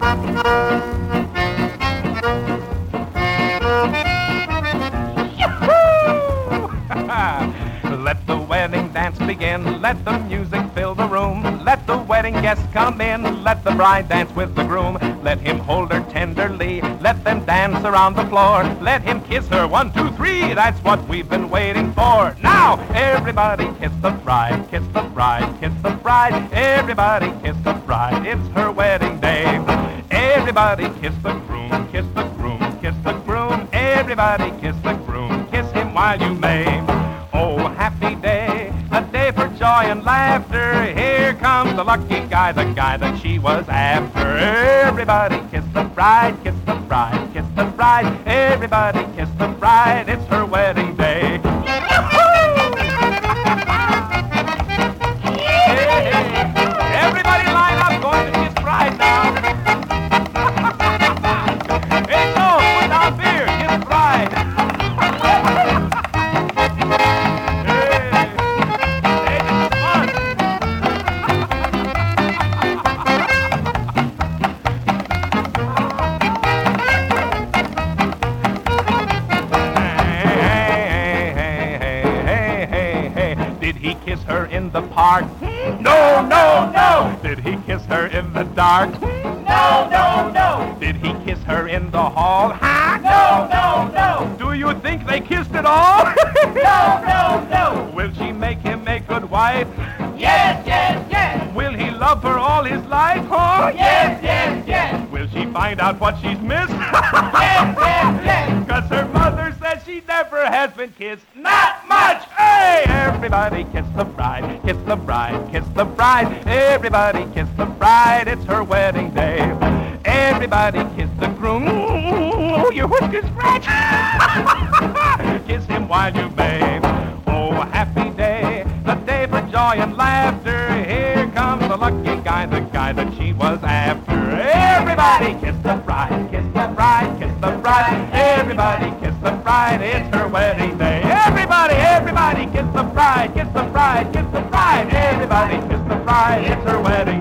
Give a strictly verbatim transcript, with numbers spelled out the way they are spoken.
Let the wedding dance begin. Let the music fill the room. Let the wedding guests come in. Let the bride dance with the groom. Let him hold her tenderly. Let them dance around the floor. Let him kiss her one, two, three. That's what we've been waiting for. Now, everybody kiss the bride. Kiss the bride. Kiss the bride. Everybody kiss the bride. It's her wedding day. Everybody kiss the groom. Kiss the groom. Kiss the groom. Everybody kiss the groom. Kiss him while you may. Oh, happy day, a day for joy and laughter. Here comes the lucky guy, the guy that she was after. Everybody kiss the bride, kiss the bride, kiss the bride. Everybody kiss the bride, it's her wedding day. Hey, everybody line up, going to kiss bride now. Hey, no, put down beer, kiss bride. Did he kiss her in the park? No, no, no. Did he kiss her in the dark? No, no, no. Did he kiss her in the hall? Huh? No, no, no. Do you think they kissed at all? No, no, no. Will she make him a good wife? Yes, yes, yes. Will he love her all his life? Huh? Yes, yes, yes. Will she find out what she's missed? Yes, yes, yes. Because her mother says she never has been kissed. Not much. Hey, everybody kiss the bride. Kiss the bride. Kiss the bride. Everybody kiss the bride. It's her wedding day. Everybody kiss the groom. Oh, your whiskers scratch. Kiss him while you may. Oh, happy day, a day for joy and laughter. Here comes the lucky guy, the guy that she was after. Everybody kiss the bride, kiss the bride, kiss the bride. Everybody kiss the bride, it's her wedding day. Everybody, everybody kiss the bride, kiss the bride, kiss the bride. Everybody kiss the bride, it's her wedding